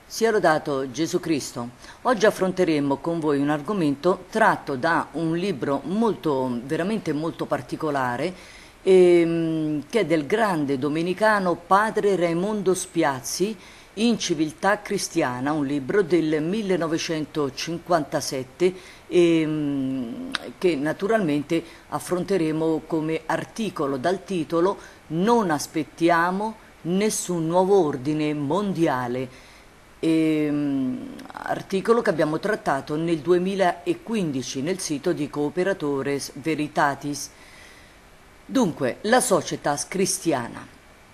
Sia lodato Gesù Cristo. Oggi affronteremo con voi un argomento tratto da un libro veramente molto particolare, che è del grande domenicano padre Raimondo Spiazzi, In civiltà cristiana, un libro del 1957 che naturalmente affronteremo come articolo dal titolo "Non aspettiamo nessun nuovo ordine mondiale", articolo che abbiamo trattato nel 2015 nel sito di Cooperatores Veritatis. Dunque, la societas cristiana.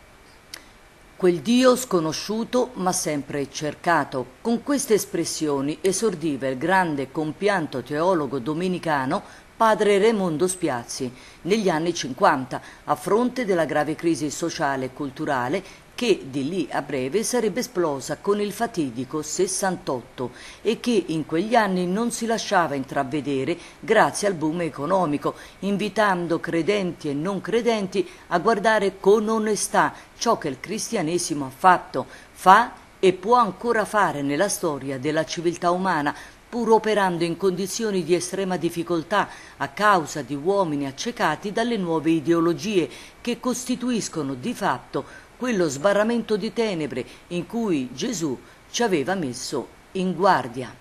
Quel Dio sconosciuto ma sempre cercato. Con queste espressioni esordiva il grande compianto teologo domenicano padre Raimondo Spiazzi negli anni 50, a fronte della grave crisi sociale e culturale che di lì a breve sarebbe esplosa con il fatidico 68 e che in quegli anni non si lasciava intravedere grazie al boom economico, invitando credenti e non credenti a guardare con onestà ciò che il cristianesimo ha fatto, fa e può ancora fare nella storia della civiltà umana, pur operando in condizioni di estrema difficoltà a causa di uomini accecati dalle nuove ideologie che costituiscono di fatto quello sbarramento di tenebre in cui Gesù ci aveva messo in guardia.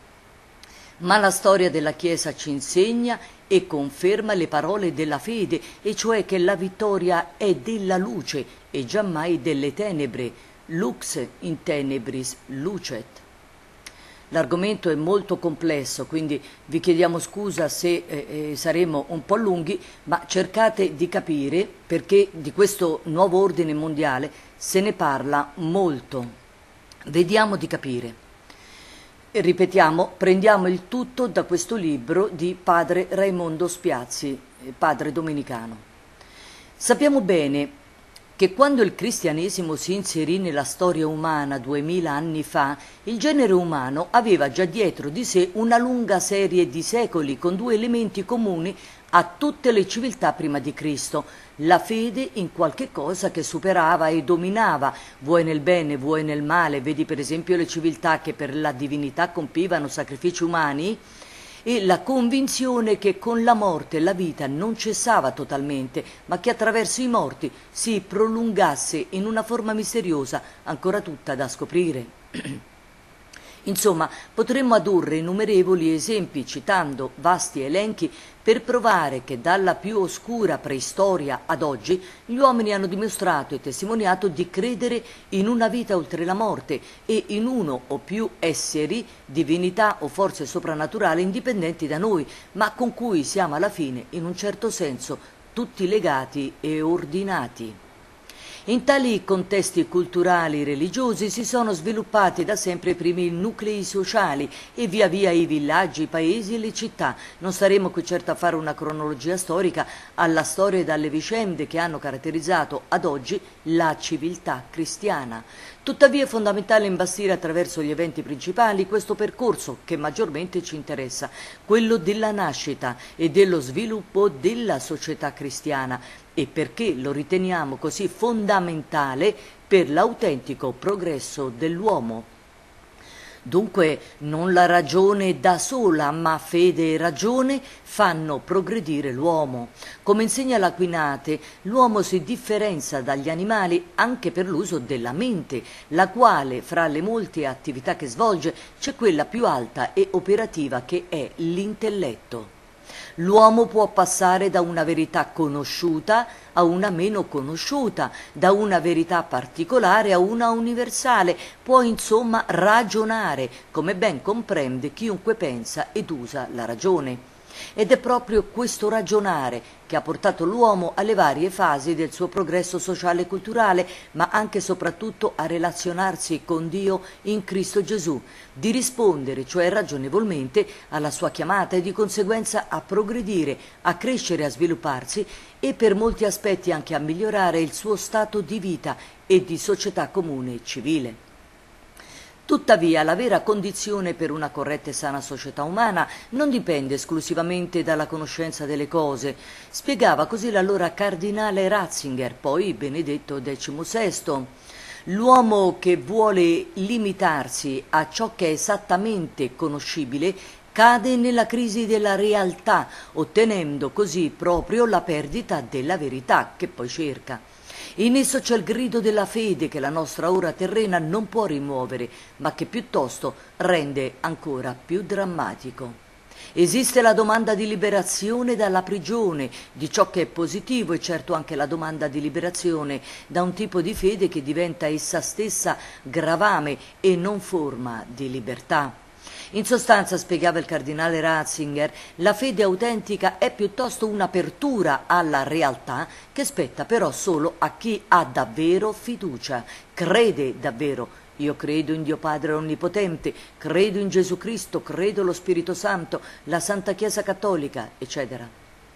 Ma la storia della Chiesa ci insegna e conferma le parole della fede, e cioè che la vittoria è della luce e giammai delle tenebre. Lux in tenebris lucet. L'argomento è molto complesso, quindi vi chiediamo scusa se saremo un po' lunghi, ma cercate di capire perché di questo nuovo ordine mondiale se ne parla molto. Vediamo di capire. E ripetiamo, prendiamo il tutto da questo libro di padre Raimondo Spiazzi, padre domenicano. Sappiamo bene che quando il cristianesimo si inserì nella storia umana 2000 anni fa, il genere umano aveva già dietro di sé una lunga serie di secoli con due elementi comuni a tutte le civiltà prima di Cristo: la fede in qualche cosa che superava e dominava, vuoi nel bene, vuoi nel male. Vedi per esempio le civiltà che per la divinità compivano sacrifici umani, e la convinzione che con la morte la vita non cessava totalmente, ma che attraverso i morti si prolungasse in una forma misteriosa ancora tutta da scoprire. Insomma, potremmo addurre innumerevoli esempi, citando vasti elenchi, per provare che dalla più oscura preistoria ad oggi gli uomini hanno dimostrato e testimoniato di credere in una vita oltre la morte e in uno o più esseri, divinità o forze soprannaturali indipendenti da noi, ma con cui siamo alla fine, in un certo senso, tutti legati e ordinati. In tali contesti culturali e religiosi si sono sviluppati da sempre i primi nuclei sociali e via via i villaggi, i paesi e le città. Non staremo qui certo a fare una cronologia storica alla storia e alle vicende che hanno caratterizzato ad oggi la civiltà cristiana. Tuttavia è fondamentale imbastire attraverso gli eventi principali questo percorso che maggiormente ci interessa, quello della nascita e dello sviluppo della società cristiana, e perché lo riteniamo così fondamentale per l'autentico progresso dell'uomo. Dunque non la ragione da sola, ma fede e ragione fanno progredire l'uomo. Come insegna l'Aquinate, l'uomo si differenzia dagli animali anche per l'uso della mente, la quale, fra le molte attività che svolge, c'è quella più alta e operativa che è l'intelletto. L'uomo può passare da una verità conosciuta a una meno conosciuta, da una verità particolare a una universale, può insomma ragionare, come ben comprende chiunque pensa ed usa la ragione. Ed è proprio questo ragionare che ha portato l'uomo alle varie fasi del suo progresso sociale e culturale, ma anche e soprattutto a relazionarsi con Dio in Cristo Gesù, di rispondere, cioè ragionevolmente, alla sua chiamata e di conseguenza a progredire, a crescere, a svilupparsi e per molti aspetti anche a migliorare il suo stato di vita e di società comune e civile. Tuttavia, la vera condizione per una corretta e sana società umana non dipende esclusivamente dalla conoscenza delle cose, spiegava così l'allora cardinale Ratzinger, poi Benedetto XVI. L'uomo che vuole limitarsi a ciò che è esattamente conoscibile cade nella crisi della realtà, ottenendo così proprio la perdita della verità che poi cerca. In esso c'è il grido della fede che la nostra ora terrena non può rimuovere, ma che piuttosto rende ancora più drammatico. Esiste la domanda di liberazione dalla prigione, di ciò che è positivo, e certo anche la domanda di liberazione da un tipo di fede che diventa essa stessa gravame e non forma di libertà. In sostanza, spiegava il cardinale Ratzinger, la fede autentica è piuttosto un'apertura alla realtà che spetta però solo a chi ha davvero fiducia, crede davvero. Io credo in Dio Padre Onnipotente, credo in Gesù Cristo, credo allo Spirito Santo, la Santa Chiesa Cattolica, eccetera.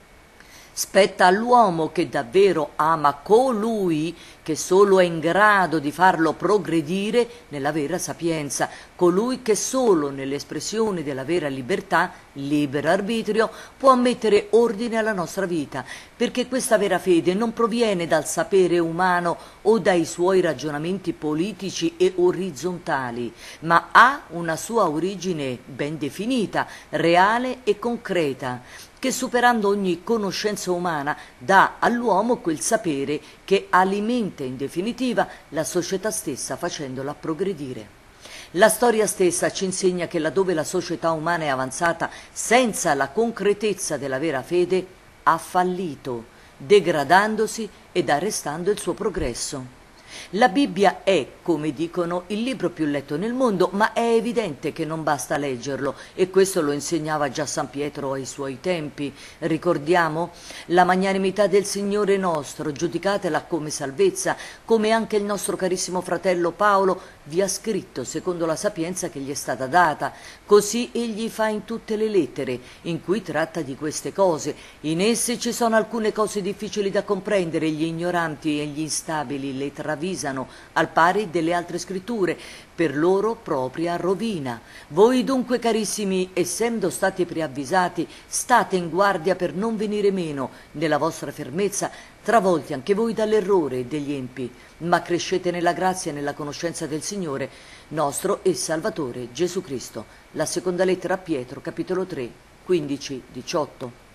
Spetta all'uomo che davvero ama colui che solo è in grado di farlo progredire nella vera sapienza, colui che solo nell'espressione della vera libertà, libero arbitrio, può mettere ordine alla nostra vita, perché questa vera fede non proviene dal sapere umano o dai suoi ragionamenti politici e orizzontali, ma ha una sua origine ben definita, reale e concreta, che superando ogni conoscenza umana dà all'uomo quel sapere che alimenta in definitiva la società stessa facendola progredire. La storia stessa ci insegna che laddove la società umana è avanzata senza la concretezza della vera fede, ha fallito, degradandosi ed arrestando il suo progresso. La Bibbia è, come dicono, il libro più letto nel mondo, ma è evidente che non basta leggerlo, e questo lo insegnava già San Pietro ai suoi tempi. Ricordiamo la magnanimità del Signore nostro, giudicatela come salvezza, come anche il nostro carissimo fratello Paolo vi ha scritto secondo la sapienza che gli è stata data. Così egli fa in tutte le lettere in cui tratta di queste cose. In esse ci sono alcune cose difficili da comprendere, gli ignoranti e gli instabili le travisano, al pari delle altre scritture, per loro propria rovina. Voi dunque, carissimi, essendo stati preavvisati, state in guardia per non venire meno nella vostra fermezza, travolti anche voi dall'errore degli empi, ma crescete nella grazia e nella conoscenza del Signore nostro e Salvatore Gesù Cristo. La seconda lettera a Pietro, capitolo 3, 15-18.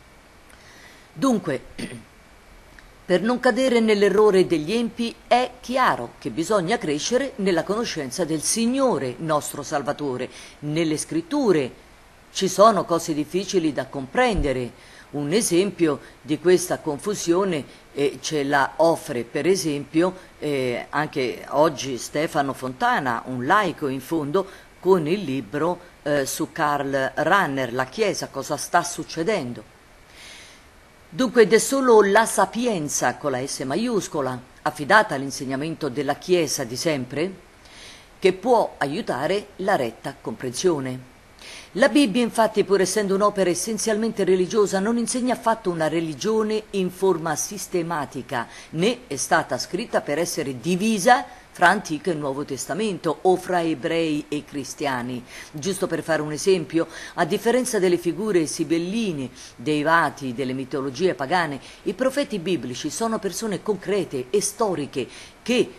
Dunque, per non cadere nell'errore degli empi è chiaro che bisogna crescere nella conoscenza del Signore nostro Salvatore. Nelle scritture ci sono cose difficili da comprendere. Un esempio di questa confusione ce la offre per esempio anche oggi Stefano Fontana, un laico in fondo, con il libro su Karl Rahner, La Chiesa, cosa sta succedendo. Dunque ed è solo la sapienza con la S maiuscola, affidata all'insegnamento della Chiesa di sempre, che può aiutare la retta comprensione. La Bibbia, infatti, pur essendo un'opera essenzialmente religiosa, non insegna affatto una religione in forma sistematica, né è stata scritta per essere divisa fra Antico e Nuovo Testamento o fra ebrei e cristiani. Giusto per fare un esempio, a differenza delle figure sibelline, dei vati, delle mitologie pagane, i profeti biblici sono persone concrete e storiche che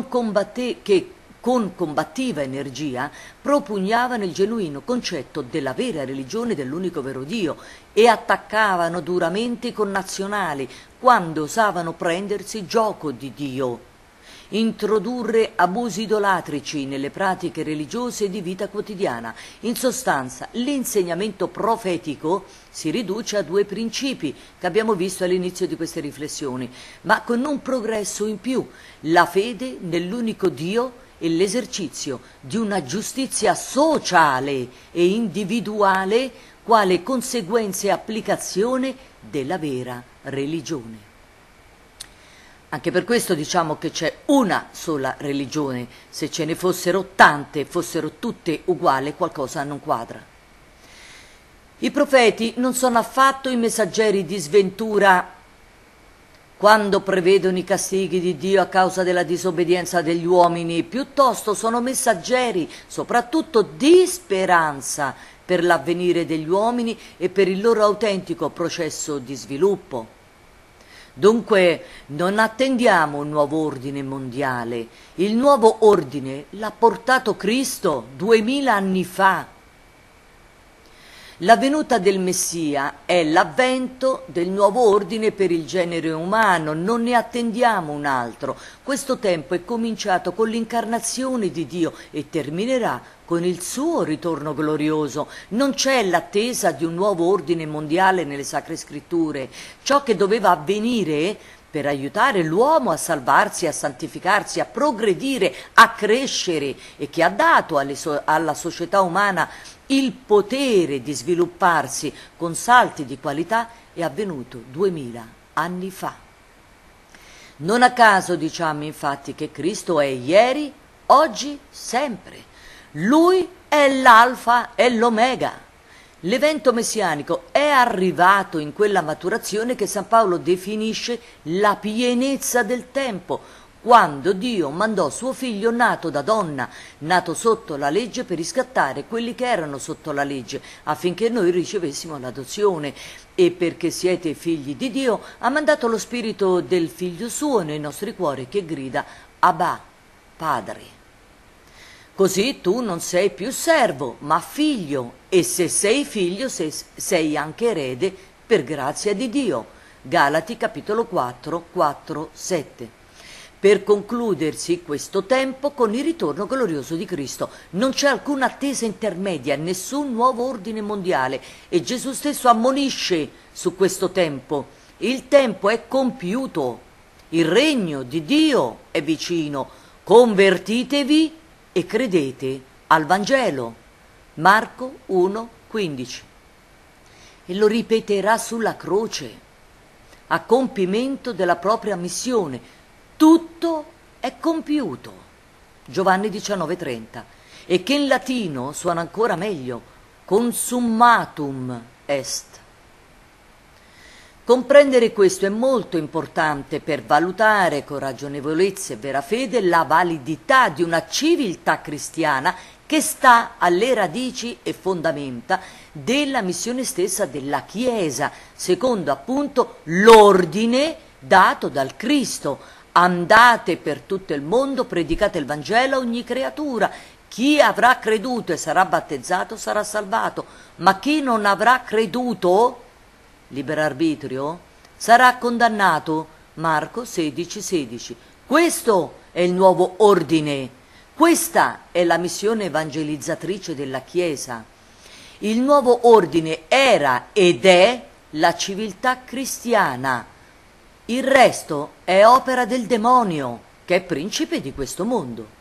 con combattiva energia propugnavano il genuino concetto della vera religione dell'unico vero Dio e attaccavano duramente i connazionali quando osavano prendersi gioco di Dio, introdurre abusi idolatrici nelle pratiche religiose e di vita quotidiana. In sostanza, l'insegnamento profetico si riduce a due principi che abbiamo visto all'inizio di queste riflessioni, ma con un progresso in più: la fede nell'unico Dio e l'esercizio di una giustizia sociale e individuale quale conseguenza e applicazione della vera religione. Anche per questo diciamo che c'è una sola religione. Se ce ne fossero tante, fossero tutte uguali, qualcosa non quadra. I profeti non sono affatto i messaggeri di sventura quando prevedono i castighi di Dio a causa della disobbedienza degli uomini, piuttosto sono messaggeri soprattutto di speranza per l'avvenire degli uomini e per il loro autentico processo di sviluppo. Dunque non attendiamo un nuovo ordine mondiale. Il nuovo ordine l'ha portato Cristo 2000 anni fa. La venuta del Messia è l'avvento del nuovo ordine per il genere umano, non ne attendiamo un altro. Questo tempo è cominciato con l'incarnazione di Dio e terminerà con il suo ritorno glorioso. Non c'è l'attesa di un nuovo ordine mondiale nelle Sacre Scritture. Ciò che doveva avvenire per aiutare l'uomo a salvarsi, a santificarsi, a progredire, a crescere e che ha dato alla società umana il potere di svilupparsi con salti di qualità, è avvenuto 2000 anni fa. Non a caso diciamo infatti che Cristo è ieri, oggi, sempre. Lui è l'alfa e l'omega. L'evento messianico è arrivato in quella maturazione che San Paolo definisce la pienezza del tempo, quando Dio mandò suo figlio nato da donna, nato sotto la legge, per riscattare quelli che erano sotto la legge, affinché noi ricevessimo l'adozione. E perché siete figli di Dio, ha mandato lo spirito del figlio suo nei nostri cuori, che grida Abba, Padre. Così tu non sei più servo, ma figlio, e se sei figlio sei anche erede per grazia di Dio. Galati capitolo 4, 4, 7. Per concludersi questo tempo con il ritorno glorioso di Cristo. Non c'è alcuna attesa intermedia, nessun nuovo ordine mondiale, e Gesù stesso ammonisce su questo tempo. Il tempo è compiuto, il regno di Dio è vicino, convertitevi e credete al Vangelo. Marco 1,15. E lo ripeterà sulla croce, a compimento della propria missione. Tutto è compiuto. Giovanni 19,30. E che in latino suona ancora meglio, consummatum est. Comprendere questo è molto importante per valutare con ragionevolezza e vera fede la validità di una civiltà cristiana che sta alle radici e fondamenta della missione stessa della Chiesa, secondo appunto l'ordine dato dal Cristo. Andate per tutto il mondo, predicate il Vangelo a ogni creatura. Chi avrà creduto e sarà battezzato sarà salvato, ma chi non avrà creduto, libero arbitrio, sarà condannato. Marco 16,16. Questo è il nuovo ordine, questa è la missione evangelizzatrice della Chiesa. Il nuovo ordine era ed è la civiltà cristiana. Il resto è opera del demonio, che è principe di questo mondo.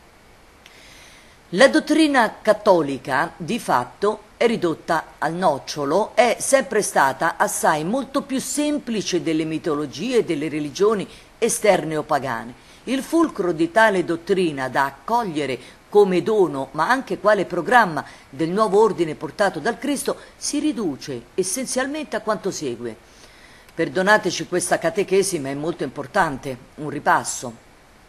La dottrina cattolica, di fatto, è ridotta al nocciolo, è sempre stata assai molto più semplice delle mitologie e delle religioni esterne o pagane. Il fulcro di tale dottrina da accogliere come dono, ma anche quale programma del nuovo ordine portato dal Cristo, si riduce essenzialmente a quanto segue. Perdonateci questa catechesi, ma è molto importante, un ripasso.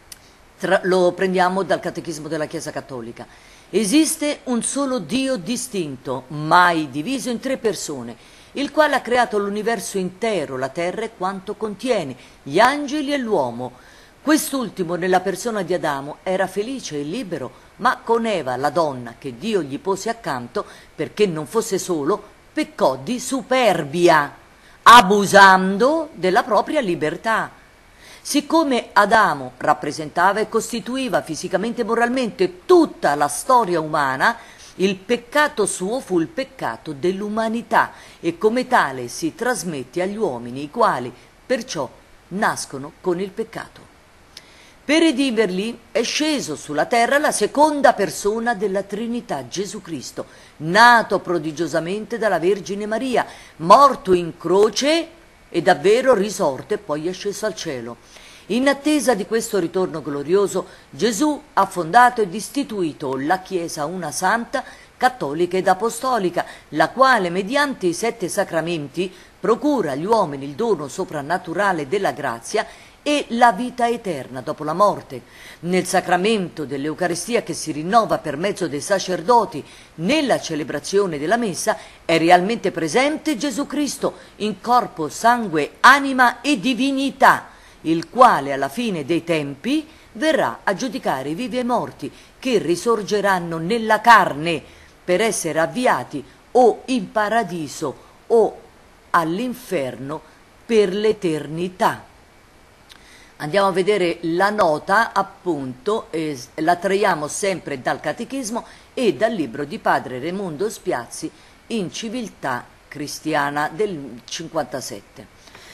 Lo prendiamo dal Catechismo della Chiesa Cattolica. Esiste un solo Dio distinto, mai diviso in tre persone, il quale ha creato l'universo intero, la terra e quanto contiene, gli angeli e l'uomo. Quest'ultimo, nella persona di Adamo, era felice e libero, ma con Eva, la donna che Dio gli pose accanto, perché non fosse solo, peccò di superbia, abusando della propria libertà. Siccome Adamo rappresentava e costituiva fisicamente e moralmente tutta la storia umana, il peccato suo fu il peccato dell'umanità e come tale si trasmette agli uomini, i quali perciò nascono con il peccato. Per redimerli è sceso sulla terra la seconda persona della Trinità, Gesù Cristo, nato prodigiosamente dalla Vergine Maria, morto in croce e davvero risorto e poi è sceso al cielo. In attesa di questo ritorno glorioso, Gesù ha fondato ed istituito la Chiesa una santa, cattolica ed apostolica, la quale mediante i 7 sacramenti procura agli uomini il dono soprannaturale della grazia e la vita eterna dopo la morte. Nel sacramento dell'Eucaristia, che si rinnova per mezzo dei sacerdoti nella celebrazione della messa, è realmente presente Gesù Cristo in corpo, sangue, anima e divinità, il quale alla fine dei tempi verrà a giudicare i vivi e i morti, che risorgeranno nella carne per essere avviati o in paradiso o all'inferno per l'eternità. Andiamo a vedere la nota, appunto, la traiamo sempre dal Catechismo e dal libro di padre Raimondo Spiazzi in Civiltà Cristiana del 57.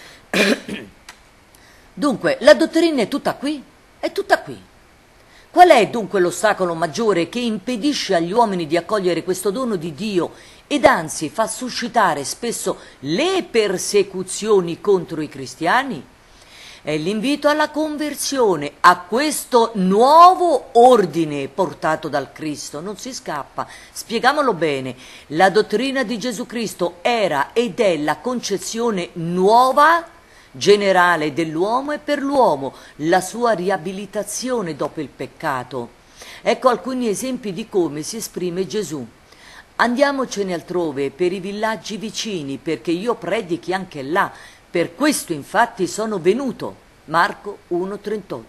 Dunque, la dottrina è tutta qui? È tutta qui. Qual è dunque l'ostacolo maggiore che impedisce agli uomini di accogliere questo dono di Dio ed anzi fa suscitare spesso le persecuzioni contro i cristiani? È l'invito alla conversione, a questo nuovo ordine portato dal Cristo. Non si scappa. Spieghiamolo bene. La dottrina di Gesù Cristo era ed è la concezione nuova, generale dell'uomo e per l'uomo, la sua riabilitazione dopo il peccato. Ecco alcuni esempi di come si esprime Gesù. Andiamocene altrove, per i villaggi vicini, perché io predichi anche là. Per questo infatti sono venuto. Marco 1,38.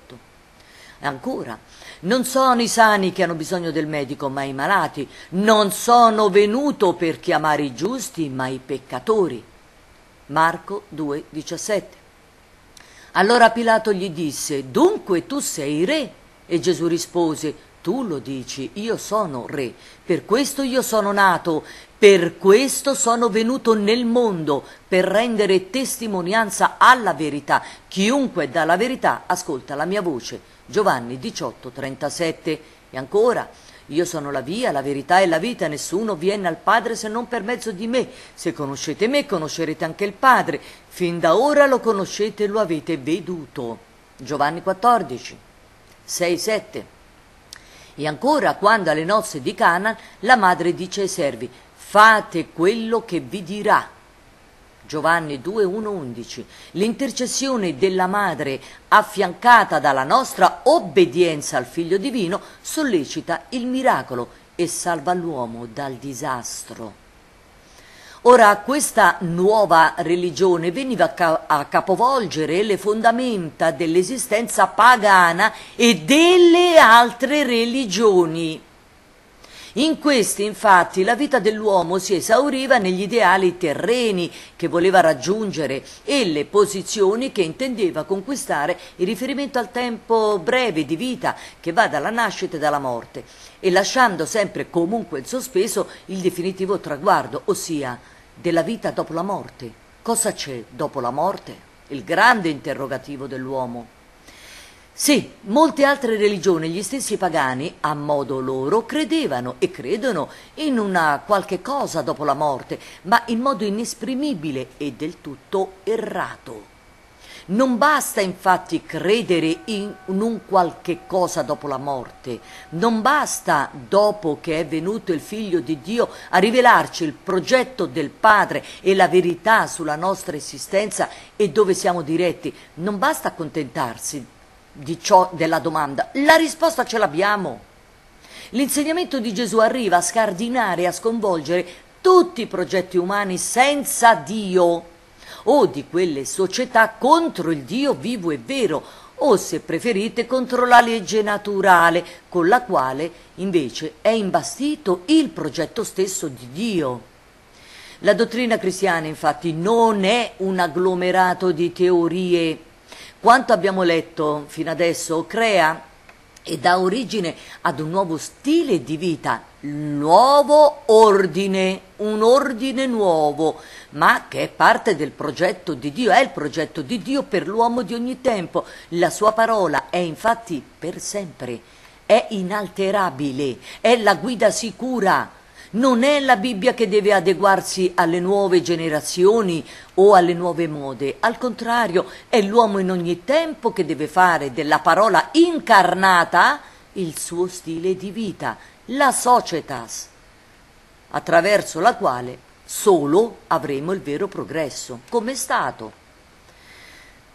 Ancora, non sono i sani che hanno bisogno del medico, ma i malati. Non sono venuto per chiamare i giusti, ma i peccatori. Marco 2,17. Allora Pilato gli disse: dunque tu sei re? E Gesù rispose: tu lo dici, io sono re, per questo io sono nato, per questo sono venuto nel mondo, per rendere testimonianza alla verità. Chiunque dà la verità ascolta la mia voce. Giovanni 18,37. E ancora: io sono la via, la verità e la vita, nessuno viene al Padre se non per mezzo di me. Se conoscete me, conoscerete anche il Padre. Fin da ora lo conoscete e lo avete veduto. Giovanni 14, 6, 7. E ancora, quando alle nozze di Cana, la madre dice ai servi: fate quello che vi dirà. Giovanni 2, 1, 11. L'intercessione della madre, affiancata dalla nostra obbedienza al Figlio Divino, sollecita il miracolo e salva l'uomo dal disastro. Ora, questa nuova religione veniva a capovolgere le fondamenta dell'esistenza pagana e delle altre religioni. In questi, infatti, la vita dell'uomo si esauriva negli ideali terreni che voleva raggiungere e le posizioni che intendeva conquistare in riferimento al tempo breve di vita che va dalla nascita e dalla morte, e lasciando sempre comunque in sospeso il definitivo traguardo, ossia della vita dopo la morte. Cosa c'è dopo la morte? Il grande interrogativo dell'uomo. Sì, molte altre religioni, gli stessi pagani, a modo loro, credevano e credono in una qualche cosa dopo la morte, ma in modo inesprimibile e del tutto errato. Non basta infatti credere in un qualche cosa dopo la morte, non basta, dopo che è venuto il Figlio di Dio, a rivelarci il progetto del Padre e la verità sulla nostra esistenza e dove siamo diretti, non basta accontentarsi di ciò, della domanda. La risposta ce l'abbiamo. L'insegnamento di Gesù arriva a scardinare e a sconvolgere tutti i progetti umani senza Dio, o di quelle società contro il Dio vivo e vero, o se preferite contro la legge naturale, con la quale invece è imbastito il progetto stesso di Dio. La dottrina cristiana infatti non è un agglomerato di teorie. Quanto abbiamo letto fino adesso crea e dà origine ad un nuovo stile di vita, nuovo ordine, un ordine nuovo, ma che è parte del progetto di Dio, è il progetto di Dio per l'uomo di ogni tempo. La sua parola è infatti per sempre, è inalterabile, è la guida sicura. Non è la Bibbia che deve adeguarsi alle nuove generazioni o alle nuove mode, al contrario, è l'uomo in ogni tempo che deve fare della parola incarnata il suo stile di vita, la societas, attraverso la quale solo avremo il vero progresso, come è stato.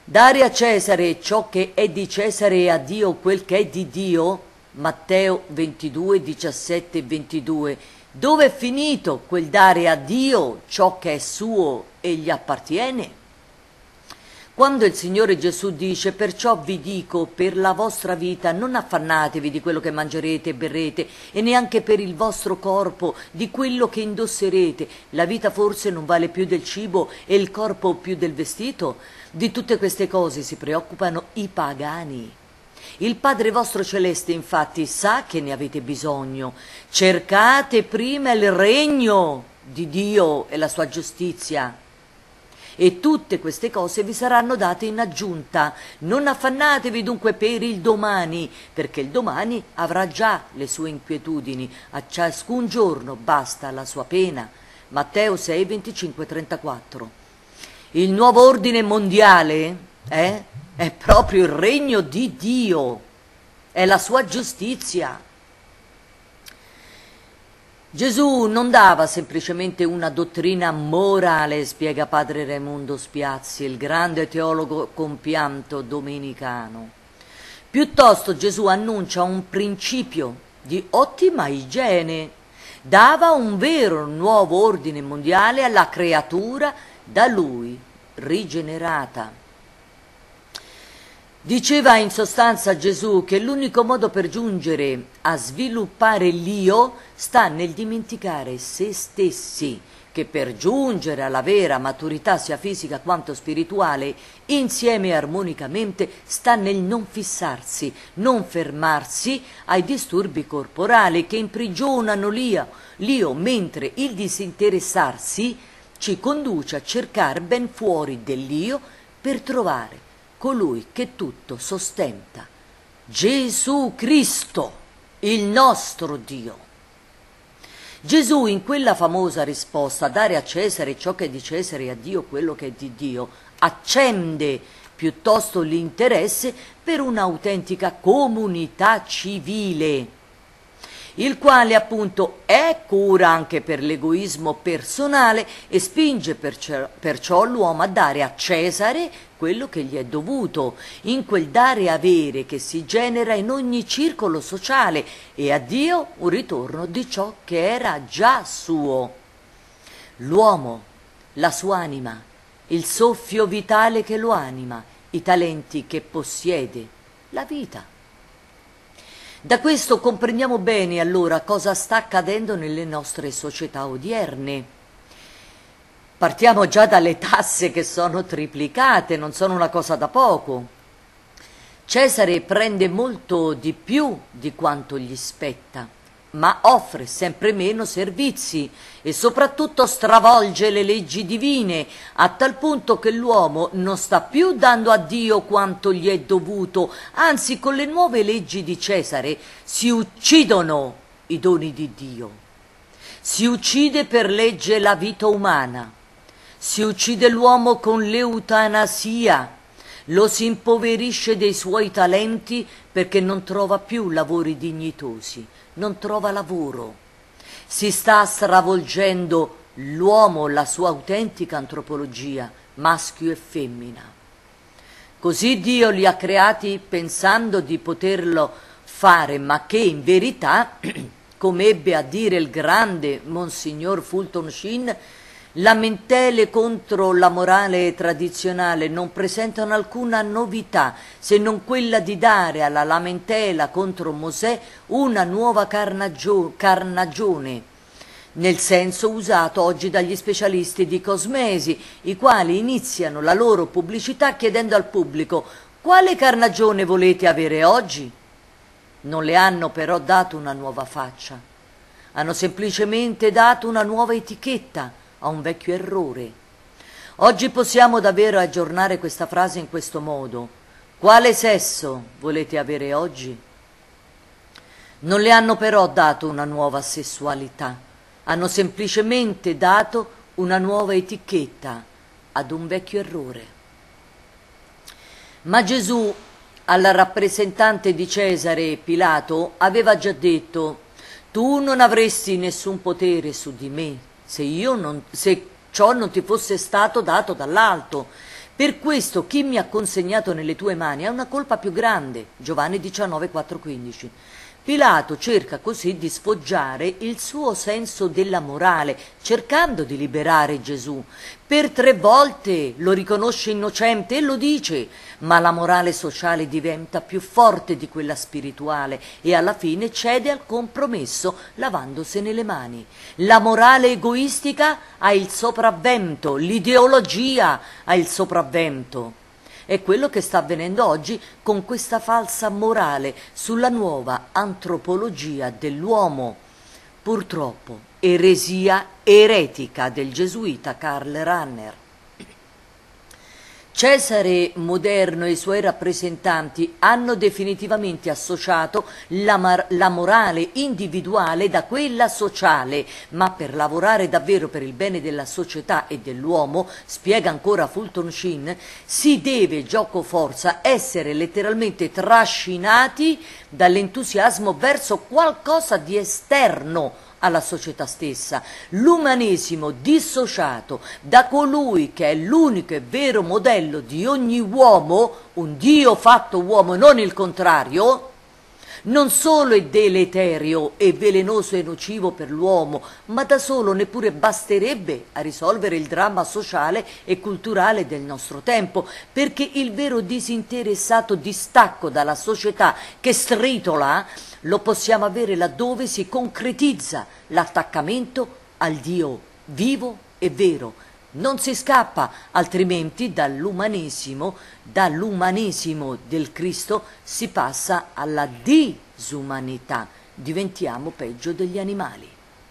Dare a Cesare ciò che è di Cesare e a Dio quel che è di Dio, Matteo 22, 17 e 22. Dove è finito quel dare a Dio ciò che è suo e gli appartiene? Quando il Signore Gesù dice: perciò vi dico, per la vostra vita non affannatevi di quello che mangerete e berrete, e neanche per il vostro corpo di quello che indosserete. La vita forse non vale più del cibo e il corpo più del vestito? Di tutte queste cose si preoccupano i pagani. Il Padre vostro celeste infatti sa che ne avete bisogno. Cercate prima il regno di Dio e la sua giustizia, e tutte queste cose vi saranno date in aggiunta. Non affannatevi dunque per il domani, perché il domani avrà già le sue inquietudini. A ciascun giorno basta la sua pena. Matteo 6, 25, 34. Il nuovo ordine mondiale è proprio il regno di Dio, è la sua giustizia. Gesù non dava semplicemente una dottrina morale, spiega padre Raimondo Spiazzi, il grande teologo compianto domenicano. Piuttosto Gesù annuncia un principio di ottima igiene, dava un vero nuovo ordine mondiale alla creatura da lui rigenerata. Diceva in sostanza Gesù che l'unico modo per giungere a sviluppare l'io sta nel dimenticare se stessi, che per giungere alla vera maturità sia fisica quanto spirituale, insieme e armonicamente, sta nel non fissarsi, non fermarsi ai disturbi corporali che imprigionano l'io, mentre il disinteressarsi ci conduce a cercare ben fuori dell'io per trovare colui che tutto sostenta, Gesù Cristo, il nostro Dio. Gesù in quella famosa risposta, dare a Cesare ciò che è di Cesare e a Dio quello che è di Dio, accende piuttosto l'interesse per un'autentica comunità civile, il quale appunto è cura anche per l'egoismo personale e spinge perciò l'uomo a dare a Cesare quello che gli è dovuto, in quel dare e avere che si genera in ogni circolo sociale, e a Dio un ritorno di ciò che era già suo. L'uomo, la sua anima, il soffio vitale che lo anima, i talenti che possiede, la vita. Da questo comprendiamo bene allora cosa sta accadendo nelle nostre società odierne. Partiamo già dalle tasse che sono triplicate, non sono una cosa da poco. Cesare prende molto di più di quanto gli spetta, ma offre sempre meno servizi e soprattutto stravolge le leggi divine, a tal punto che l'uomo non sta più dando a Dio quanto gli è dovuto, anzi con le nuove leggi di Cesare si uccidono i doni di Dio. Si uccide per legge la vita umana, si uccide l'uomo con l'eutanasia, lo si impoverisce dei suoi talenti perché non trova più lavori dignitosi, non trova lavoro. Si sta stravolgendo l'uomo, la sua autentica antropologia, maschio e femmina. Così Dio li ha creati pensando di poterlo fare, ma che in verità, come ebbe a dire il grande Monsignor Fulton Sheen, lamentele contro la morale tradizionale non presentano alcuna novità se non quella di dare alla lamentela contro Mosè una nuova carnagione, nel senso usato oggi dagli specialisti di cosmesi, i quali iniziano la loro pubblicità chiedendo al pubblico: quale carnagione volete avere oggi? Non le hanno però dato una nuova faccia, hanno semplicemente dato una nuova etichetta a un vecchio errore. Oggi possiamo davvero aggiornare questa frase in questo modo: quale sesso volete avere oggi? Non le hanno però dato una nuova sessualità, hanno semplicemente dato una nuova etichetta ad un vecchio errore. Ma Gesù, alla rappresentante di Cesare Pilato, aveva già detto: tu non avresti nessun potere su di me se ciò non ti fosse stato dato dall'alto, Per questo chi mi ha consegnato nelle tue mani ha una colpa più grande. Giovanni 19, 4, 15. Pilato cerca così di sfoggiare il suo senso della morale, cercando di liberare Gesù. Per 3 volte lo riconosce innocente e lo dice, ma la morale sociale diventa più forte di quella spirituale e alla fine cede al compromesso lavandosene le mani. La morale egoistica ha il sopravvento, l'ideologia ha il sopravvento. È quello che sta avvenendo oggi con questa falsa morale sulla nuova antropologia dell'uomo. Purtroppo, eresia eretica del gesuita Karl Rahner. Cesare moderno e i suoi rappresentanti hanno definitivamente associato la morale individuale da quella sociale, ma per lavorare davvero per il bene della società e dell'uomo, spiega ancora Fulton Sheen, si deve giocoforza essere letteralmente trascinati dall'entusiasmo verso qualcosa di esterno alla società stessa, l'umanesimo dissociato da colui che è l'unico e vero modello di ogni uomo, un Dio fatto uomo, non il contrario, non solo è deleterio e velenoso e nocivo per l'uomo, ma da solo neppure basterebbe a risolvere il dramma sociale e culturale del nostro tempo, perché il vero disinteressato distacco dalla società che stritola lo possiamo avere laddove si concretizza l'attaccamento al Dio vivo e vero. Non si scappa altrimenti dall'umanesimo del Cristo si passa alla disumanità, diventiamo peggio degli animali.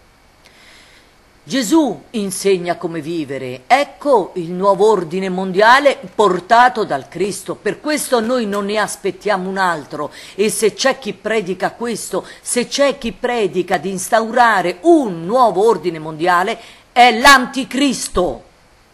Gesù insegna come vivere, ecco il nuovo ordine mondiale portato dal Cristo, per questo noi non ne aspettiamo un altro e se c'è chi predica questo, se c'è chi predica di instaurare un nuovo ordine mondiale, è l'anticristo.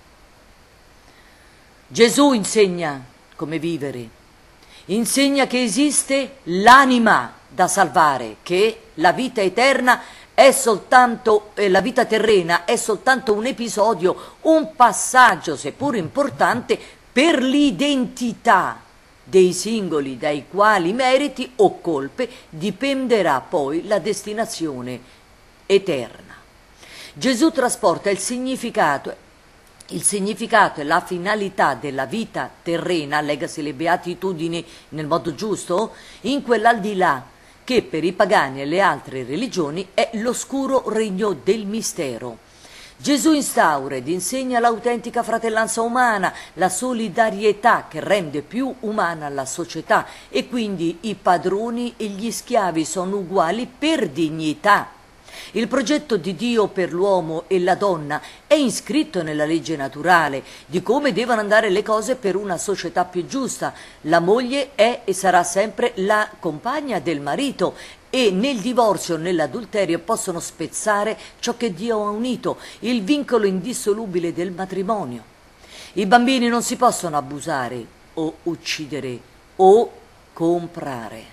Gesù insegna come vivere, insegna che esiste l'anima da salvare, che la vita eterna è soltanto, la vita terrena è soltanto un episodio, un passaggio, seppur importante, per l'identità dei singoli dai quali meriti o colpe dipenderà poi la destinazione eterna. Gesù trasporta il significato e la finalità della vita terrena, legasi le beatitudini nel modo giusto, in quell'aldilà che per i pagani e le altre religioni è l'oscuro regno del mistero. Gesù instaura ed insegna l'autentica fratellanza umana, la solidarietà che rende più umana la società e quindi i padroni e gli schiavi sono uguali per dignità. Il progetto di Dio per l'uomo e la donna è iscritto nella legge naturale di come devono andare le cose per una società più giusta. La moglie è e sarà sempre la compagna del marito e nel divorzio o nell'adulterio possono spezzare ciò che Dio ha unito, il vincolo indissolubile del matrimonio. I bambini non si possono abusare o uccidere o comprare.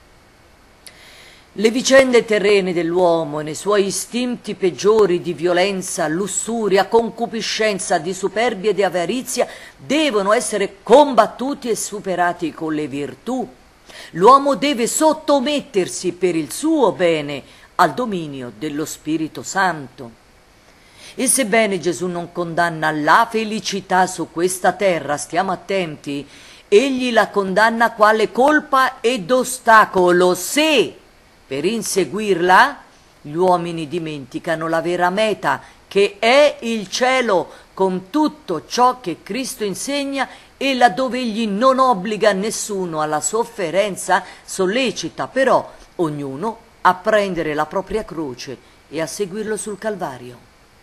Le vicende terrene dell'uomo e nei suoi istinti peggiori di violenza, lussuria, concupiscenza, di superbia e di avarizia devono essere combattuti e superati con le virtù. L'uomo deve sottomettersi per il suo bene al dominio dello Spirito Santo. E sebbene Gesù non condanna la felicità su questa terra, stiamo attenti, egli la condanna quale colpa ed ostacolo se per inseguirla gli uomini dimenticano la vera meta, che è il cielo, con tutto ciò che Cristo insegna e laddove egli non obbliga nessuno alla sofferenza, sollecita però ognuno a prendere la propria croce e a seguirlo sul Calvario.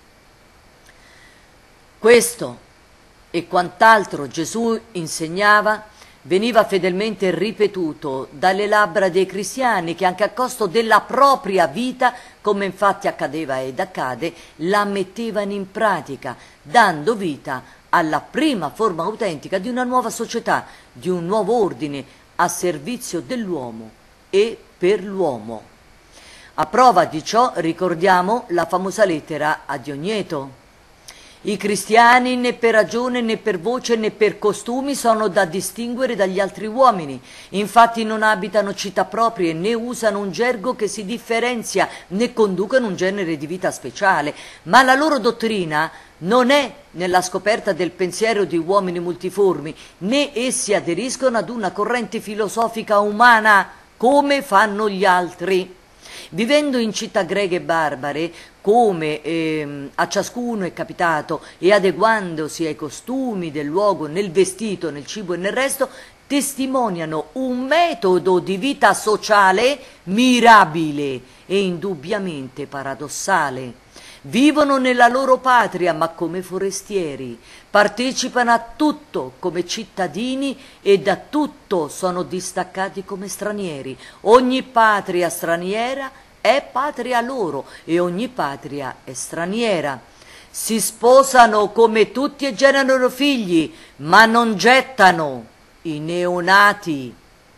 Questo e quant'altro Gesù insegnava veniva fedelmente ripetuto dalle labbra dei cristiani che anche a costo della propria vita, come infatti accadeva ed accade, la mettevano in pratica, dando vita alla prima forma autentica di una nuova società, di un nuovo ordine a servizio dell'uomo e per l'uomo. A prova di ciò ricordiamo la famosa lettera a Diogneto. I cristiani né per ragione né per voce né per costumi sono da distinguere dagli altri uomini. Infatti non abitano città proprie né usano un gergo che si differenzia né conducono un genere di vita speciale. Ma la loro dottrina non è nella scoperta del pensiero di uomini multiformi, né essi aderiscono ad una corrente filosofica umana come fanno gli altri. Vivendo in città greghe barbare, come a ciascuno è capitato, e adeguandosi ai costumi del luogo nel vestito, nel cibo e nel resto, testimoniano un metodo di vita sociale mirabile e indubbiamente paradossale. Vivono nella loro patria, ma come forestieri, partecipano a tutto come cittadini e da tutto sono distaccati come stranieri. Ogni patria straniera è patria loro e ogni patria è straniera. Si sposano come tutti e generano figli, ma non gettano i neonati.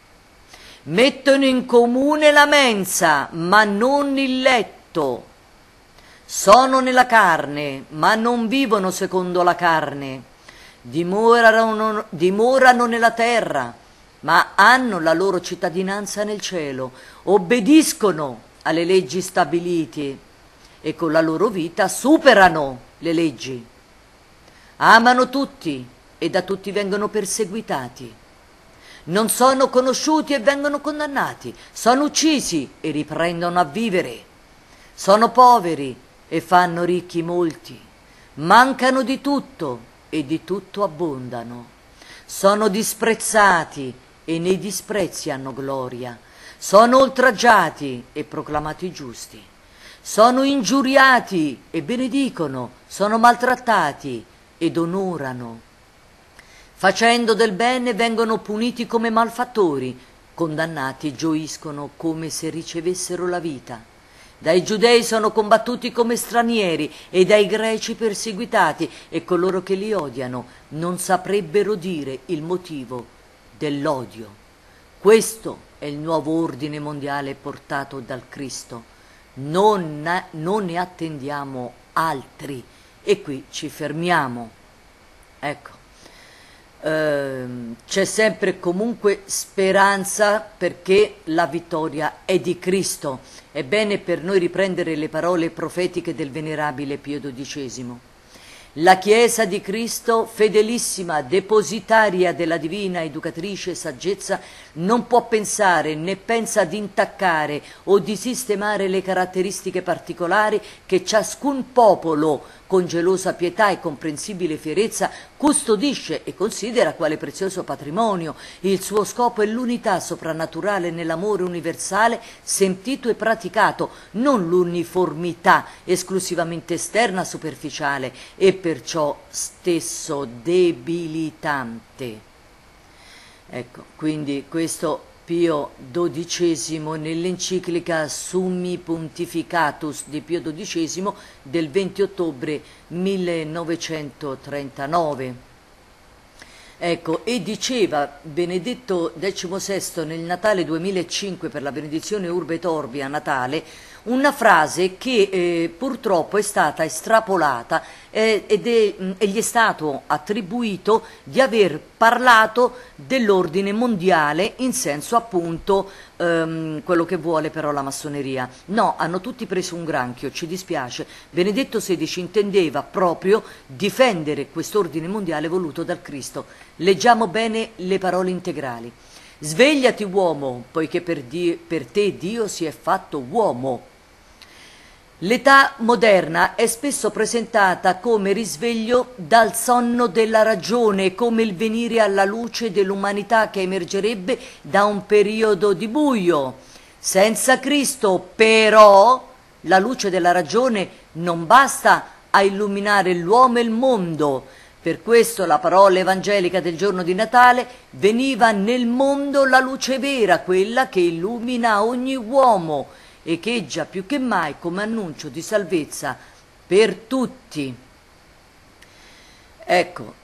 Mettono in comune la mensa, ma non il letto. Sono nella carne, ma non vivono secondo la carne. Dimorano nella terra, ma hanno la loro cittadinanza nel cielo. Obbediscono alle leggi stabilite e con la loro vita superano le leggi. Amano tutti e da tutti vengono perseguitati. Non sono conosciuti e vengono condannati. Sono uccisi e riprendono a vivere. Sono poveri e fanno ricchi molti, mancano di tutto e di tutto abbondano. Sono disprezzati e nei disprezzi hanno gloria. Sono oltraggiati e proclamati giusti. Sono ingiuriati e benedicono. Sono maltrattati ed onorano. Facendo del bene vengono puniti come malfattori, condannati e gioiscono come se ricevessero la vita. Dai giudei sono combattuti come stranieri e dai greci perseguitati, e coloro che li odiano non saprebbero dire il motivo dell'odio. Questo è il nuovo ordine mondiale portato dal Cristo. Non ne attendiamo altri e qui ci fermiamo. Ecco. C'è sempre comunque speranza perché la vittoria è di Cristo. È bene per noi riprendere le parole profetiche del venerabile Pio XII. La Chiesa di Cristo, fedelissima, depositaria della divina educatrice saggezza, non può pensare né pensa di intaccare o di sistemare le caratteristiche particolari che ciascun popolo, con gelosa pietà e comprensibile fierezza, custodisce e considera quale prezioso patrimonio. Il suo scopo è l'unità soprannaturale nell'amore universale sentito e praticato, non l'uniformità esclusivamente esterna, superficiale e perciò stesso debilitante. Ecco, quindi questo Pio XII nell'enciclica Summi Pontificatus di Pio XII del 20 ottobre 1939. Ecco, e diceva Benedetto XVI nel Natale 2005 per la benedizione Urbe et Orbi a Natale, una frase che purtroppo è stata estrapolata e gli è stato attribuito di aver parlato dell'ordine mondiale in senso appunto quello che vuole però la massoneria. No, hanno tutti preso un granchio, ci dispiace. Benedetto XVI intendeva proprio difendere quest'ordine mondiale voluto dal Cristo. Leggiamo bene le parole integrali. Svegliati uomo, poiché per te Dio si è fatto uomo. L'età moderna è spesso presentata come risveglio dal sonno della ragione, come il venire alla luce dell'umanità che emergerebbe da un periodo di buio. Senza Cristo, però, la luce della ragione non basta a illuminare l'uomo e il mondo. Per questo la parola evangelica del giorno di Natale: veniva nel mondo la luce vera, quella che illumina ogni uomo, e echeggia più che mai come annuncio di salvezza per tutti. Ecco,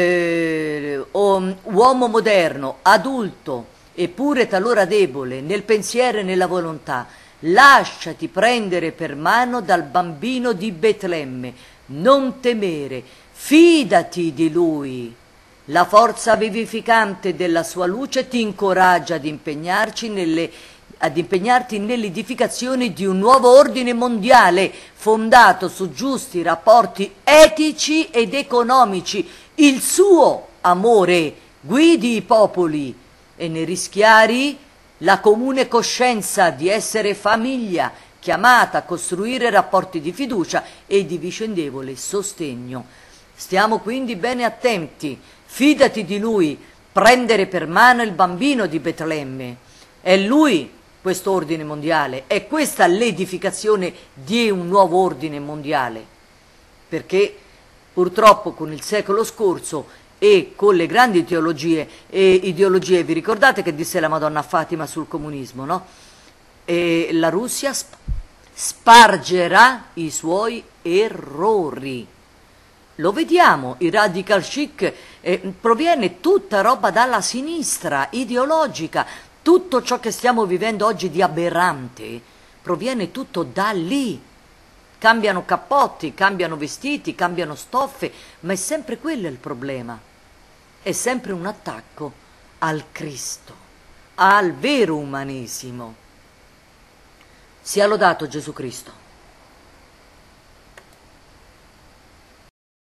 uomo moderno, adulto, eppure talora debole nel pensiero e nella volontà, lasciati prendere per mano dal bambino di Betlemme, non temere, Fidati di Lui. La forza vivificante della sua luce ti incoraggia ad impegnarti nell'edificazione di un nuovo ordine mondiale fondato su giusti rapporti etici ed economici. Il suo amore guidi i popoli e ne rischiari la comune coscienza di essere famiglia chiamata a costruire rapporti di fiducia e di vicendevole sostegno. Stiamo quindi bene attenti, fidati di Lui, prendere per mano il bambino di Betlemme. È Lui questo ordine mondiale, è questa l'edificazione di un nuovo ordine mondiale, perché purtroppo con il secolo scorso e con le grandi teologie e ideologie, vi ricordate che disse la Madonna Fatima sul comunismo, no? E la Russia spargerà i suoi errori. Lo vediamo, i radical chic, proviene tutta roba dalla sinistra ideologica, tutto ciò che stiamo vivendo oggi di aberrante proviene tutto da lì. Cambiano cappotti, cambiano vestiti, cambiano stoffe, ma è sempre quello il problema. È sempre un attacco al Cristo, al vero umanesimo. Sia lodato Gesù Cristo.